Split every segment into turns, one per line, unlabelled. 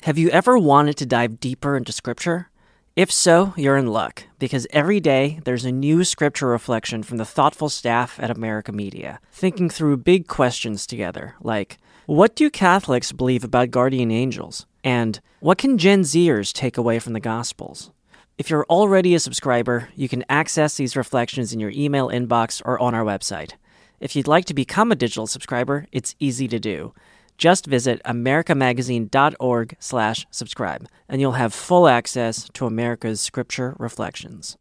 Have you ever wanted to dive deeper into Scripture? If so, you're in luck, because every day there's a new Scripture reflection from the thoughtful staff at America Media, thinking through big questions together, like, what do Catholics believe about guardian angels? And what can Gen Zers take away from the Gospels? If you're already a subscriber, you can access these reflections in your email inbox or on our website. If you'd like to become a digital subscriber, it's easy to do. Just visit americamagazine.org/subscribe, and you'll have full access to America's Scripture reflections.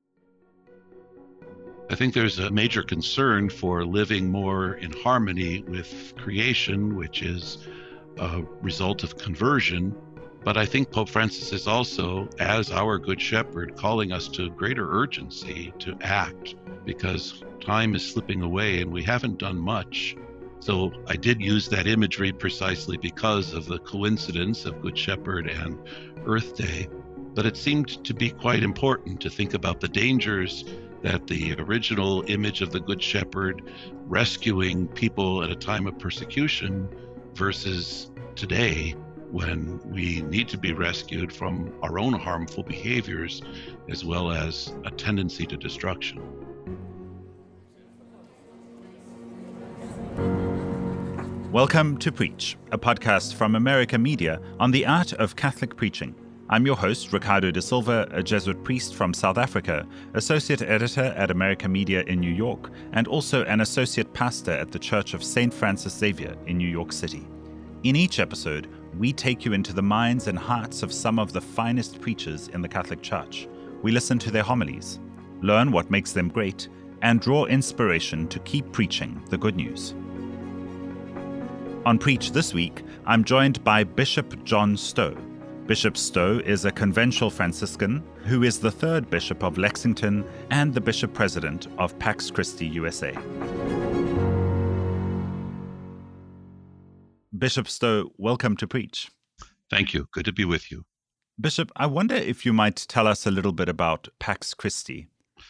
I think there's a major concern for living more in harmony with creation, which is a result of conversion. But I think Pope Francis is also, as our Good Shepherd, calling us to greater urgency to act, because time is slipping away and we haven't done much. So I did use that imagery precisely because of the coincidence of Good Shepherd and Earth Day. But it seemed to be quite important to think about the dangers that the original image of the Good Shepherd rescuing people at a time of persecution versus today, when we need to be rescued from our own harmful behaviors as well as a tendency to destruction.
Welcome to Preach, a podcast from America Media on the art of Catholic preaching. I'm your host, Ricardo de Silva, a Jesuit priest from South Africa, associate editor at America Media in New York, and also an associate pastor at the Church of St. Francis Xavier in New York City. In each episode, we take you into the minds and hearts of some of the finest preachers in the Catholic Church. We listen to their homilies, learn what makes them great, and draw inspiration to keep preaching the good news. On Preach this week, I'm joined by Bishop John Stowe. Bishop Stowe is a conventual Franciscan who is the third Bishop of Lexington and the Bishop President of Pax Christi USA. Bishop Stowe, welcome to Preach.
Thank you. Good to be with you.
Bishop, I wonder if you might tell us a little bit about Pax Christi.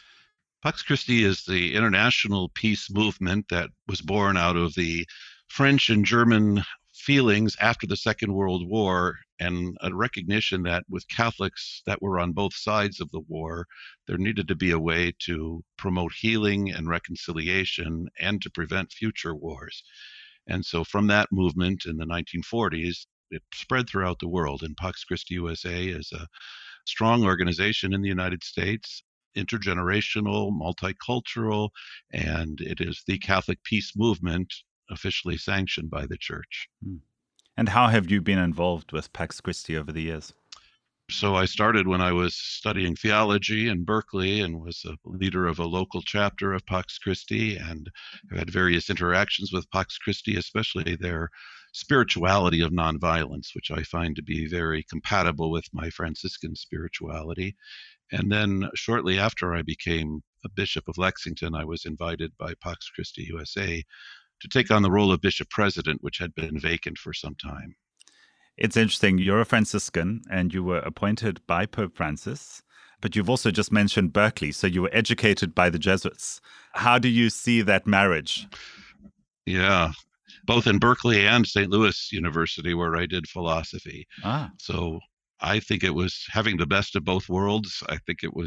Pax Christi is the international peace movement that was born out of the French and German feelings after the Second World War, and a recognition that with Catholics that were on both sides of the war, there needed to be a way to promote healing and reconciliation and to prevent future wars. And so from that movement in the 1940s, it spread throughout the world. And Pax Christi USA is a strong organization in the United States, intergenerational, multicultural, and it is the Catholic peace movement officially sanctioned by the Church.
And how have you been involved with Pax Christi over the years?
So I started when I was studying theology in Berkeley and was a leader of a local chapter of Pax Christi, and have had various interactions with Pax Christi, especially their spirituality of nonviolence, which I find to be very compatible with my Franciscan spirituality. And then shortly after I became a Bishop of Lexington, I was invited by Pax Christi USA to take on the role of Bishop President, which had been vacant for some time.
It's interesting. You're a Franciscan and you were appointed by Pope Francis, but you've also just mentioned Berkeley, so you were educated by the Jesuits. How do you see that marriage?
Yeah, both in Berkeley and St. Louis University, where I did philosophy. So I think it was having the best of both worlds. I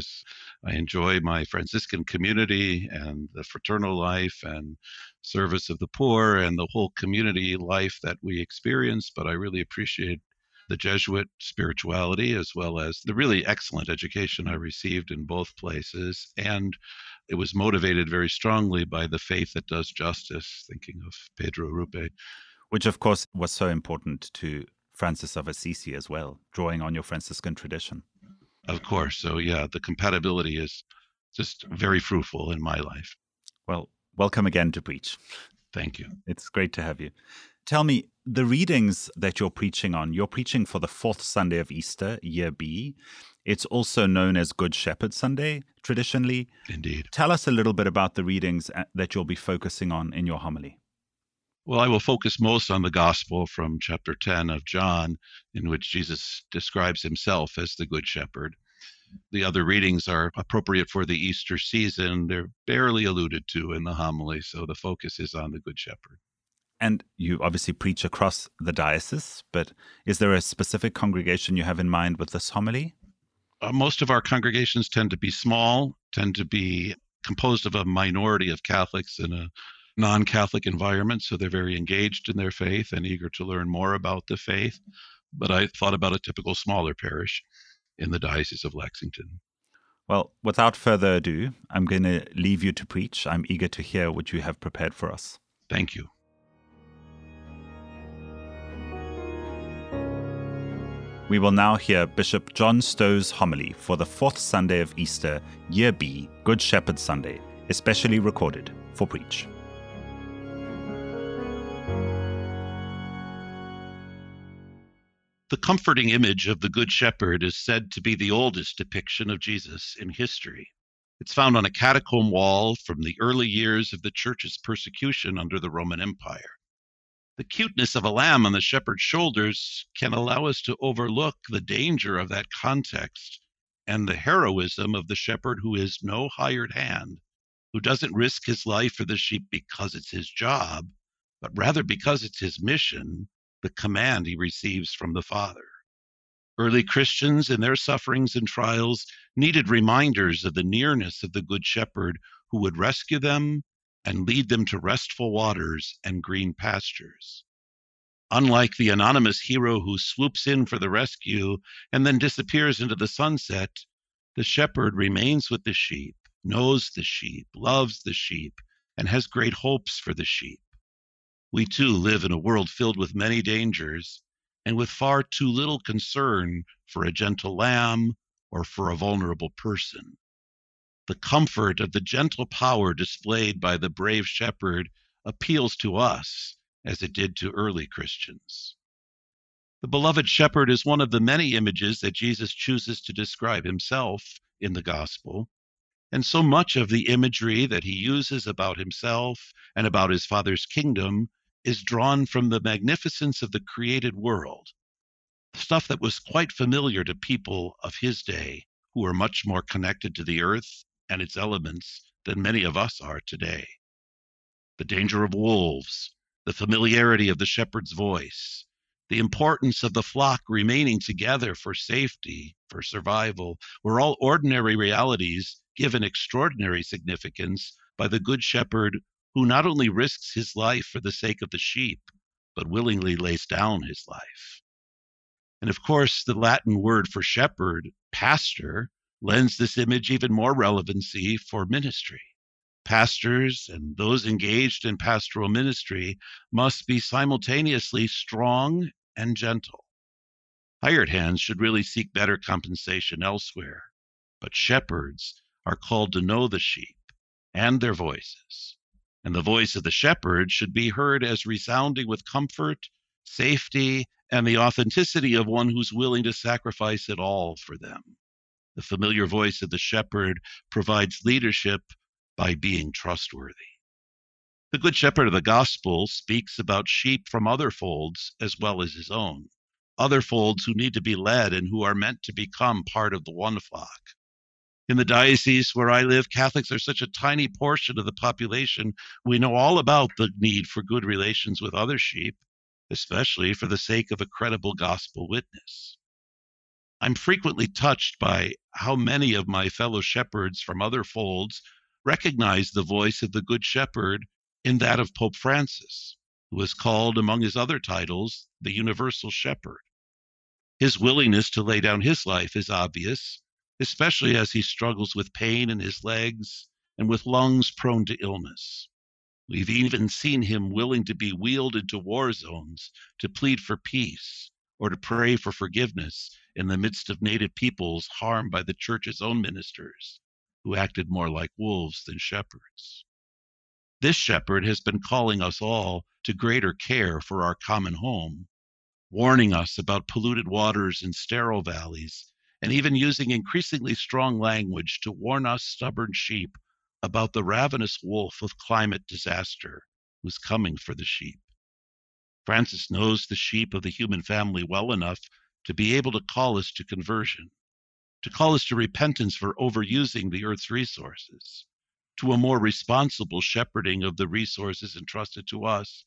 enjoy my Franciscan community and the fraternal life and service of the poor and the whole community life that we experience. But I really appreciate the Jesuit spirituality as well as the really excellent education I received in both places. And it was motivated very strongly by the faith that does justice, thinking of Pedro Arrupe.
Which, of course, was so important to Francis of Assisi as well, drawing on your Franciscan tradition.
Of course. So, yeah, the compatibility is just very fruitful in my life.
Well, welcome again to Preach.
Thank you.
It's great to have you. Tell me, the readings that you're preaching on, you're preaching for the fourth Sunday of Easter, Year B. It's also known as Good Shepherd Sunday, traditionally.
Indeed.
Tell us a little bit about the readings that you'll be focusing on in your homily.
Well, I will focus most on the Gospel from chapter 10 of John, in which Jesus describes himself as the Good Shepherd. The other readings are appropriate for the Easter season. They're barely alluded to in the homily, so the focus is on the Good Shepherd.
And you obviously preach across the diocese, but is there a specific congregation you have in mind with this homily?
Most of our congregations tend to be small, tend to be composed of a minority of Catholics in a non-Catholic environment, so they're very engaged in their faith and eager to learn more about the faith. But I thought about a typical smaller parish in the Diocese of Lexington.
Well, without further ado, I'm going to leave you to preach. I'm eager to hear what you have prepared for us.
Thank you.
We will now hear Bishop John Stow's homily for the fourth Sunday of Easter, Year B, Good Shepherd Sunday, especially recorded for Preach.
The comforting image of the Good Shepherd is said to be the oldest depiction of Jesus in history. It's found on a catacomb wall from the early years of the Church's persecution under the Roman Empire. The cuteness of a lamb on the shepherd's shoulders can allow us to overlook the danger of that context and the heroism of the shepherd who is no hired hand, who doesn't risk his life for the sheep because it's his job, but rather because it's his mission, the command he receives from the Father. Early Christians in their sufferings and trials needed reminders of the nearness of the Good Shepherd who would rescue them and lead them to restful waters and green pastures. Unlike the anonymous hero who swoops in for the rescue and then disappears into the sunset, the shepherd remains with the sheep, knows the sheep, loves the sheep, and has great hopes for the sheep. We too live in a world filled with many dangers and with far too little concern for a gentle lamb or for a vulnerable person. The comfort of the gentle power displayed by the brave shepherd appeals to us as it did to early Christians. The beloved shepherd is one of the many images that Jesus chooses to describe himself in the gospel, and so much of the imagery that he uses about himself and about his Father's kingdom is drawn from the magnificence of the created world, stuff that was quite familiar to people of his day who were much more connected to the earth and its elements than many of us are today. The danger of wolves, the familiarity of the shepherd's voice, the importance of the flock remaining together for safety, for survival, were all ordinary realities given extraordinary significance by the Good Shepherd who not only risks his life for the sake of the sheep, but willingly lays down his life. And of course, the Latin word for shepherd, pastor, lends this image even more relevancy for ministry. Pastors and those engaged in pastoral ministry must be simultaneously strong and gentle. Hired hands should really seek better compensation elsewhere, but shepherds are called to know the sheep and their voices. And the voice of the shepherd should be heard as resounding with comfort, safety, and the authenticity of one who's willing to sacrifice it all for them. The familiar voice of the shepherd provides leadership by being trustworthy. The Good Shepherd of the Gospel speaks about sheep from other folds as well as his own, other folds who need to be led and who are meant to become part of the one flock. In the diocese where I live, Catholics are such a tiny portion of the population, we know all about the need for good relations with other sheep, especially for the sake of a credible gospel witness. I'm frequently touched by how many of my fellow shepherds from other folds recognize the voice of the Good Shepherd in that of Pope Francis, who is called, among his other titles, the Universal Shepherd. His willingness to lay down his life is obvious, especially as he struggles with pain in his legs and with lungs prone to illness. We've even seen him willing to be wheeled into war zones to plead for peace or to pray for forgiveness in the midst of native peoples harmed by the Church's own ministers, who acted more like wolves than shepherds. This shepherd has been calling us all to greater care for our common home, warning us about polluted waters and sterile valleys, and even using increasingly strong language to warn us stubborn sheep about the ravenous wolf of climate disaster who's coming for the sheep. Francis knows the sheep of the human family well enough to be able to call us to conversion, to call us to repentance for overusing the earth's resources, to a more responsible shepherding of the resources entrusted to us,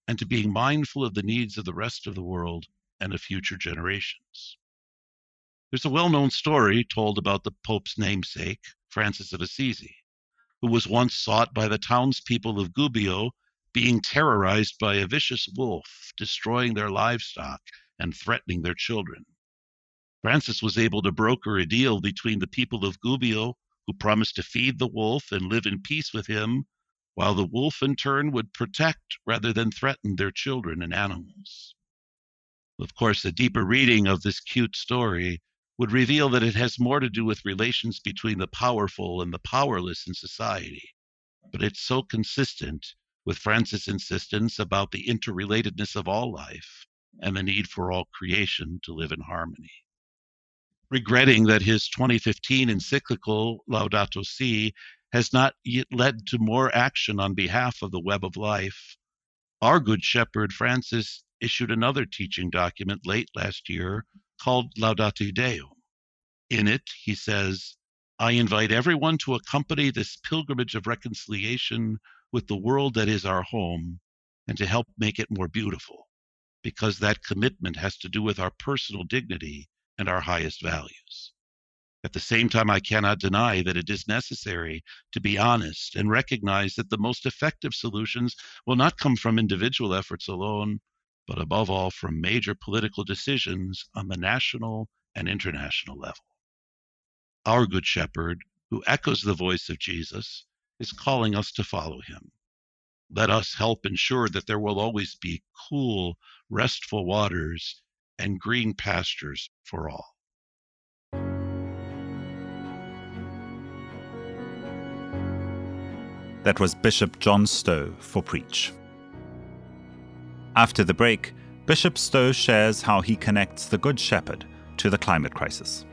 and to being mindful of the needs of the rest of the world and of future generations. There's a well-known story told about the Pope's namesake, Francis of Assisi, who was once sought by the townspeople of Gubbio, being terrorized by a vicious wolf, destroying their livestock and threatening their children. Francis was able to broker a deal between the people of Gubbio, who promised to feed the wolf and live in peace with him, while the wolf in turn would protect rather than threaten their children and animals. Of course, a deeper reading of this cute story would reveal that it has more to do with relations between the powerful and the powerless in society. But it's so consistent with Francis' insistence about the interrelatedness of all life and the need for all creation to live in harmony. Regretting that his 2015 encyclical Laudato Si has not yet led to more action on behalf of the web of life, our Good Shepherd Francis issued another teaching document late last year called Laudate Deum. In it, he says, I invite everyone to accompany this pilgrimage of reconciliation with the world that is our home and to help make it more beautiful, because that commitment has to do with our personal dignity and our highest values. At the same time, I cannot deny that it is necessary to be honest and recognize that the most effective solutions will not come from individual efforts alone, but above all from major political decisions on the national and international level. Our Good Shepherd, who echoes the voice of Jesus, is calling us to follow him. Let us help ensure that there will always be cool, restful waters and green pastures for all.
That was Bishop John Stowe for Preach. After the break, Bishop Stowe shares how he connects the Good Shepherd to the climate crisis.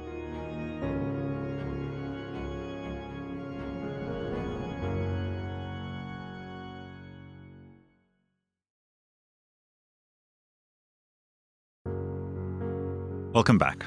Welcome back.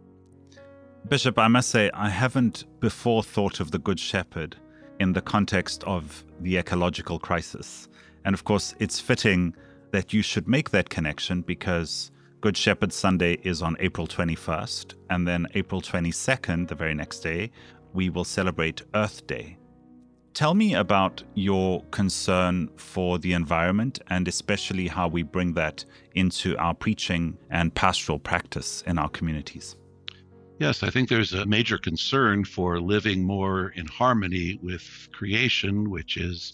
Bishop, I must say, I haven't before thought of the Good Shepherd in the context of the ecological crisis. And of course, it's fitting that you should make that connection because Good Shepherd Sunday is on April 21st, and then April 22nd, the very next day, we will celebrate Earth Day. Tell me about your concern for the environment and especially how we bring that into our preaching and pastoral practice in our communities.
Yes, I think there's a major concern for living more in harmony with creation, which is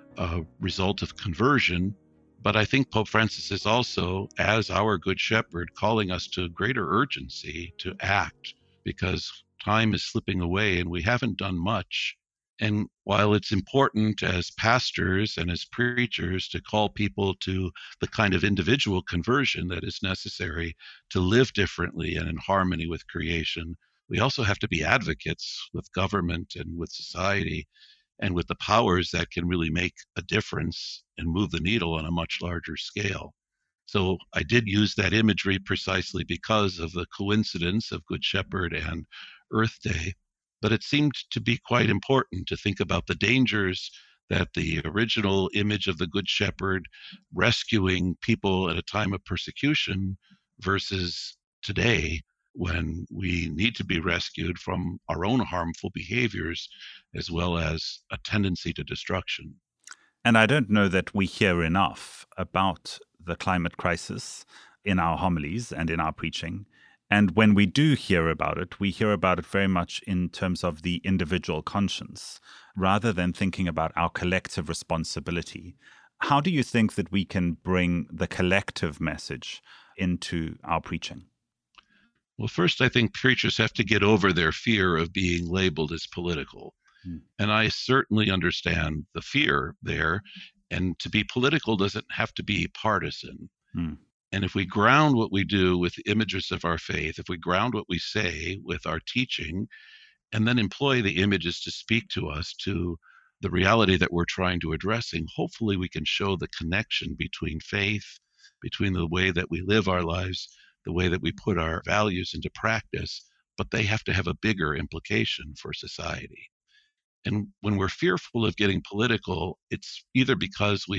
a result of conversion. But I think Pope Francis is also, as our Good Shepherd, calling us to greater urgency to act because time is slipping away and we haven't done much. And while it's important as pastors and as preachers to call people to the kind of individual conversion that is necessary to live differently and in harmony with creation, we also have to be advocates with government and with society and with the powers that can really make a difference and move the needle on a much larger scale. So I did use that imagery precisely because of the coincidence of Good Shepherd and Earth Day. But it seemed to be quite important to think about the dangers that the original image of the Good Shepherd rescuing people at a time of persecution versus today when we need to be rescued from our own harmful behaviors as well as a tendency to destruction.
And I don't know that we hear enough about the climate crisis in our homilies and in our preaching. And when we do hear about it, we hear about it very much in terms of the individual conscience, rather than thinking about our collective responsibility. How do you think that we can bring the collective message into our preaching?
Well, first, I think preachers have to get over their fear of being labeled as political. And I certainly understand the fear there. And to be political doesn't have to be partisan. And if we ground what we do with images of our faith, if we ground what we say with our teaching, and then employ the images to speak to us to the reality that we're trying to addressing, hopefully we can show the connection between faith, between the way that we live our lives, the way that we put our values into practice, but they have to have a bigger implication for society. And when we're fearful of getting political, it's either because we've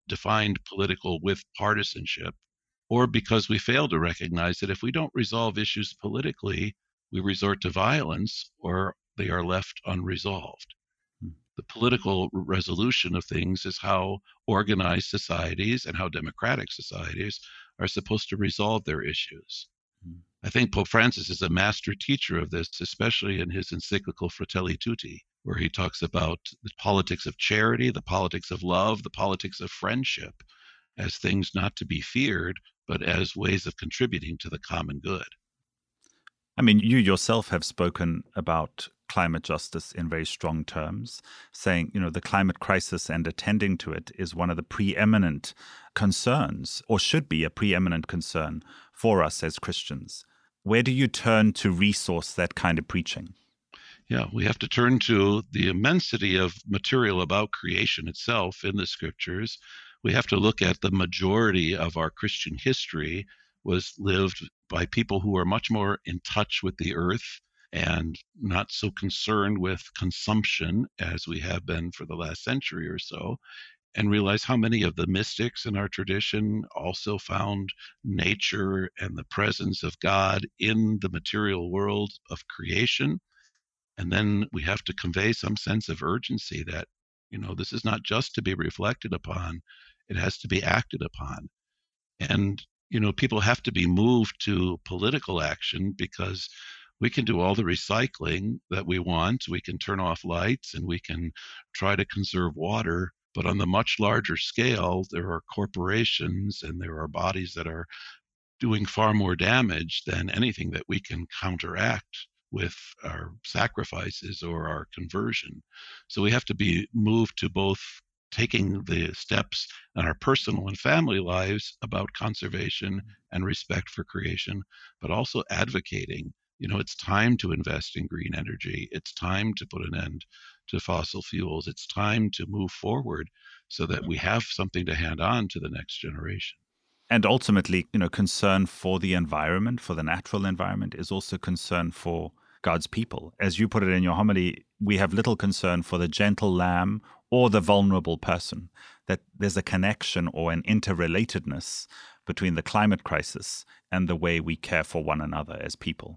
defined political with partisanship, or because we fail to recognize that if we don't resolve issues politically, we resort to violence or they are left unresolved. The political resolution of things is how organized societies and how democratic societies are supposed to resolve their issues. I think Pope Francis is a master teacher of this, especially in his encyclical Fratelli Tutti, where he talks about the politics of charity, the politics of love, the politics of friendship as things not to be feared, but as ways of contributing to the common good.
I mean, you yourself have spoken about climate justice in very strong terms, saying, the climate crisis and attending to it is one of the preeminent concerns, or should be a preeminent concern for us as Christians. Where do you turn to resource that kind of preaching?
Yeah, we have to turn to the immensity of material about creation itself in the scriptures. We have to look at the majority of our Christian history was lived by people who are much more in touch with the earth and not so concerned with consumption as we have been for the last century or so, and realize how many of the mystics in our tradition also found nature and the presence of God in the material world of creation. And then we have to convey some sense of urgency that, this is not just to be reflected upon, it has to be acted upon. And, people have to be moved to political action because we can do all the recycling that we want. We can turn off lights and we can try to conserve water. But on the much larger scale, there are corporations and there are bodies that are doing far more damage than anything that we can counteract with our sacrifices or our conversion. So we have to be moved to both taking the steps in our personal and family lives about conservation and respect for creation, but also advocating. It's time to invest in green energy. It's time to put an end to fossil fuels. It's time to move forward so that we have something to hand on to the next generation.
And ultimately, concern for the environment, for the natural environment, is also concern for God's people. As you put it in your homily, we have little concern for the gentle lamb or the vulnerable person, that there's a connection or an interrelatedness between the climate crisis and the way we care for one another as people.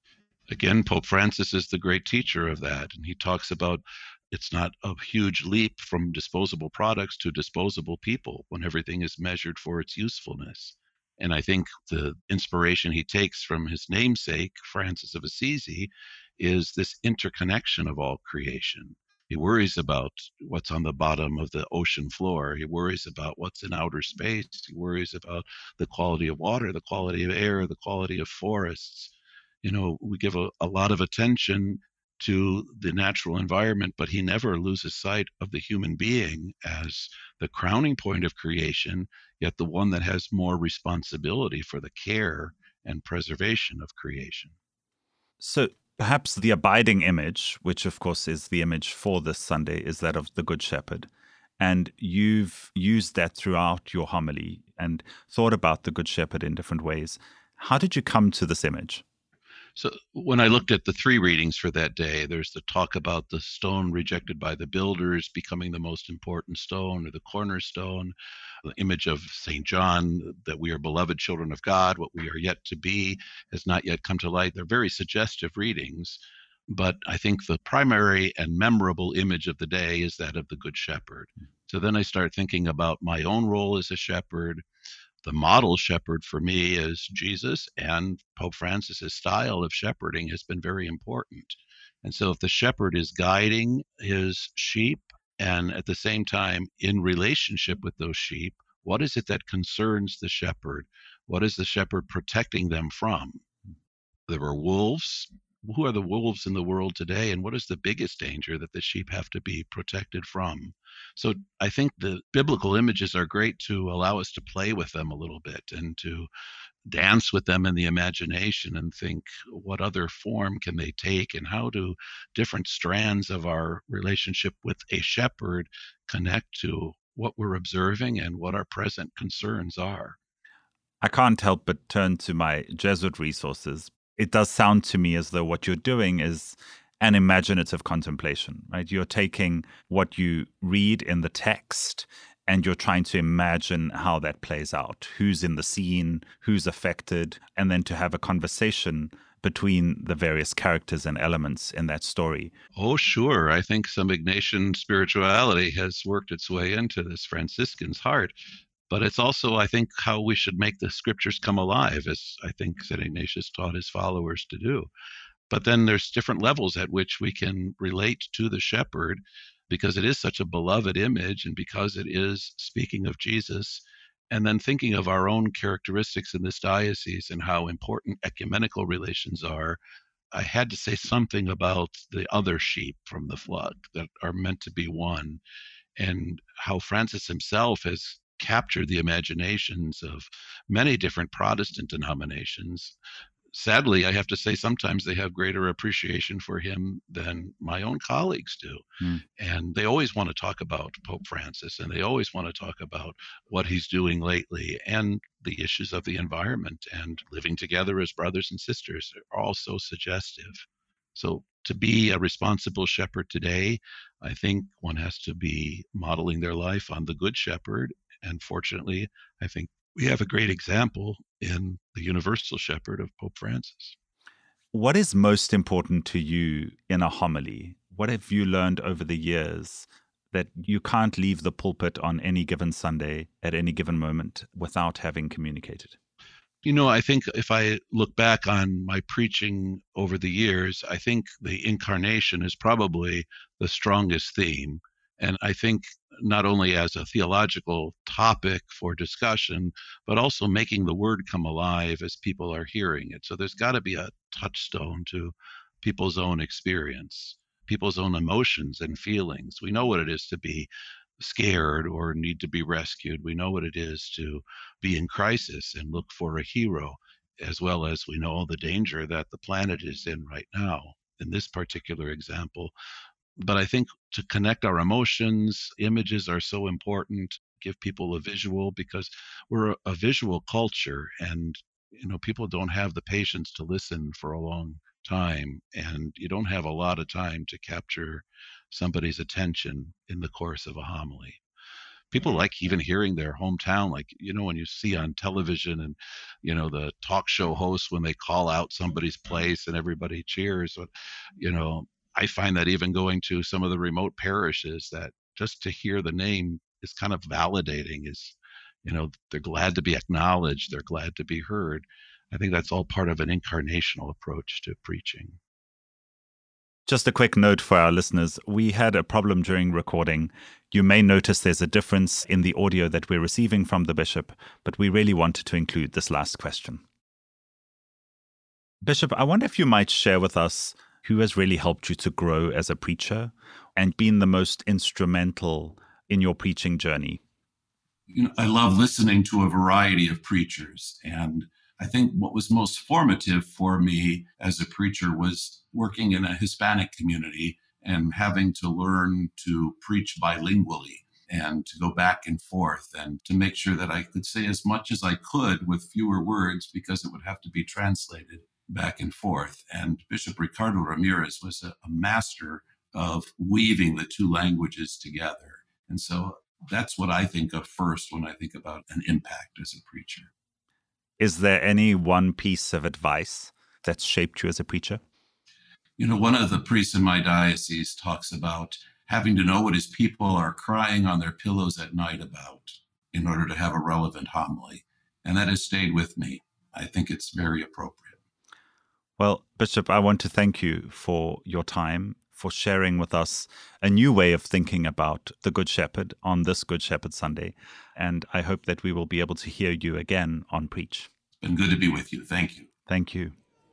Again, Pope Francis is the great teacher of that, and he talks about it's not a huge leap from disposable products to disposable people when everything is measured for its usefulness. And I think the inspiration he takes from his namesake, Francis of Assisi, is this interconnection of all creation. He worries about what's on the bottom of the ocean floor. He worries about what's in outer space. He worries about the quality of water, the quality of air, the quality of forests. We give a lot of attention to the natural environment, but he never loses sight of the human being as the crowning point of creation, yet the one that has more responsibility for the care and preservation of creation.
So perhaps the abiding image, which of course is the image for this Sunday, is that of the Good Shepherd. And you've used that throughout your homily and thought about the Good Shepherd in different ways. How did you come to this image?
So when I looked at the three readings for that day, there's the talk about the stone rejected by the builders becoming the most important stone or the cornerstone, the image of St. John, that we are beloved children of God, what we are yet to be has not yet come to light. They're very suggestive readings, but I think the primary and memorable image of the day is that of the Good Shepherd. So then I start thinking about my own role as a shepherd. The model shepherd for me is Jesus, and Pope Francis's style of shepherding has been very important. And so if the shepherd is guiding his sheep and at the same time in relationship with those sheep, what is it that concerns the shepherd? What is the shepherd protecting them from? There are wolves. Who are the wolves in the world today, and what is the biggest danger that the sheep have to be protected from? So I think the biblical images are great to allow us to play with them a little bit and to dance with them in the imagination and think, what other form can they take, and how do different strands of our relationship with a shepherd connect to what we're observing and what our present concerns are?
I can't help but turn to my Jesuit resources. It does sound to me as though what you're doing is an imaginative contemplation, right? You're taking what you read in the text and you're trying to imagine how that plays out, who's in the scene, who's affected, and then to have a conversation between the various characters and elements in that story.
Oh, sure. I think some Ignatian spirituality has worked its way into this Franciscan's heart. But it's also, I think, how we should make the scriptures come alive, as I think St. Ignatius taught his followers to do. But then there's different levels at which we can relate to the shepherd, because it is such a beloved image and because it is speaking of Jesus. And then thinking of our own characteristics in this diocese and how important ecumenical relations are, I had to say something about the other sheep from the flock that are meant to be one, and how Francis himself has captured the imaginations of many different Protestant denominations. Sadly, I have to say sometimes they have greater appreciation for him than my own colleagues do. And they always want to talk about Pope Francis, and they always want to talk about what he's doing lately and the issues of the environment and living together as brothers and sisters. Are all so suggestive. So to be a responsible shepherd today, I think one has to be modeling their life on the Good Shepherd. And fortunately, I think we have a great example in the universal shepherd of Pope Francis.
What is most important to you in a homily? What have you learned over the years that you can't leave the pulpit on any given Sunday at any given moment without having communicated?
You know, I think if I look back on my preaching over the years, I think the incarnation is probably the strongest theme. And I think not only as a theological topic for discussion, but also making the word come alive as people are hearing it. So there's got to be a touchstone to people's own experience, people's own emotions and feelings. We know what it is to be scared or need to be rescued. We know what it is to be in crisis and look for a hero, as well as we know the danger that the planet is in right now in this particular example. But I think to connect our emotions, images are so important. Give people a visual, because we're a visual culture, and people don't have the patience to listen for a long time, and you don't have a lot of time to capture somebody's attention in the course of a homily. People like even hearing their hometown, like, when you see on television and, the talk show hosts, when they call out somebody's place and everybody cheers, I find that even going to some of the remote parishes, that just to hear the name is kind of validating, they're glad to be acknowledged, they're glad to be heard. I think that's all part of an incarnational approach to preaching.
Just a quick note for our listeners. We had a problem during recording. You may notice there's a difference in the audio that we're receiving from the bishop, but we really wanted to include this last question. Bishop, I wonder if you might share with us who has really helped you to grow as a preacher and been the most instrumental in your preaching journey.
I love listening to a variety of preachers, and I think what was most formative for me as a preacher was working in a Hispanic community and having to learn to preach bilingually and to go back and forth and to make sure that I could say as much as I could with fewer words, because it would have to be translated back and forth. And Bishop Ricardo Ramirez was a master of weaving the two languages together. And so that's what I think of first when I think about an impact as a preacher.
Is there any one piece of advice that's shaped you as a preacher?
One of the priests in my diocese talks about having to know what his people are crying on their pillows at night about in order to have a relevant homily. And that has stayed with me. I think it's very appropriate.
Well, Bishop, I want to thank you for your time, for sharing with us a new way of thinking about the Good Shepherd on this Good Shepherd Sunday. And I hope that we will be able to hear you again on Preach.
It's been good to be with you. Thank you.
Thank you.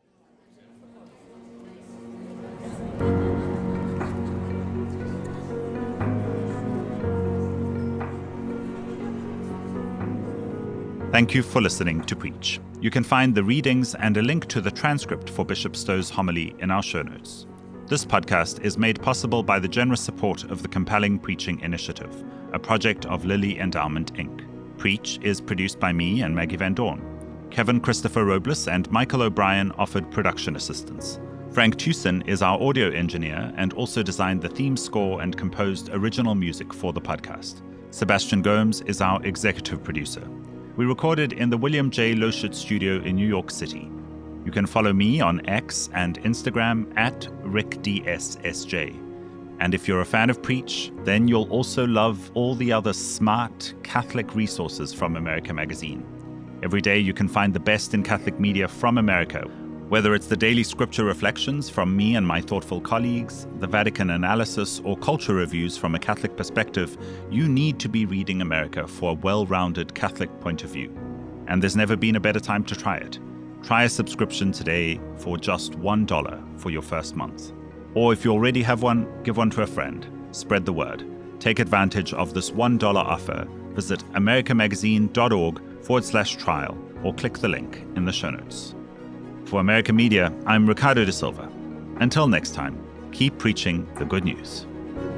Thank you for listening to Preach. You can find the readings and a link to the transcript for Bishop Stowe's homily in our show notes. This podcast is made possible by the generous support of the Compelling Preaching Initiative, a project of Lilly Endowment, Inc. Preach is produced by me and Maggie Van Dorn. Kevin Christopher Robles and Michael O'Brien offered production assistance. Frank Tucson is our audio engineer and also designed the theme score and composed original music for the podcast. Sebastian Gomes is our executive producer. We recorded in the William J. Loschitz studio in New York City. You can follow me on X and Instagram at RickDSSJ. And if you're a fan of Preach, then you'll also love all the other smart Catholic resources from America Magazine. Every day you can find the best in Catholic media from America, whether it's the daily scripture reflections from me and my thoughtful colleagues, the Vatican analysis, or culture reviews from a Catholic perspective. You need to be reading America for a well-rounded Catholic point of view. And there's never been a better time to try it. Try a subscription today for just $1 for your first month. Or if you already have one, give one to a friend. Spread the word. Take advantage of this $1 offer. Visit americamagazine.org/trial or click the link in the show notes. For America Media, I'm Ricardo de Silva. Until next time, keep preaching the good news.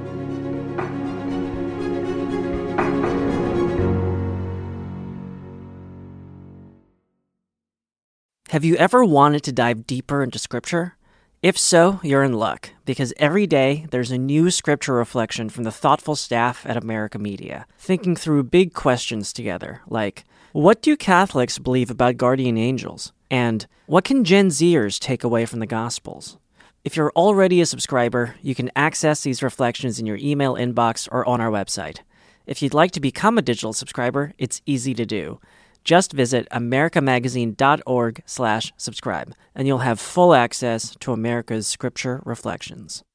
Have you ever wanted to dive deeper into Scripture? If so, you're in luck, because every day there's a new Scripture reflection from the thoughtful staff at America Media, thinking through big questions together, like, what do Catholics believe about guardian angels? And what can Gen Zers take away from the Gospels? If you're already a subscriber, you can access these reflections in your email inbox or on our website. If you'd like to become a digital subscriber, it's easy to do. Just visit americamagazine.org/subscribe, and you'll have full access to America's Scripture reflections.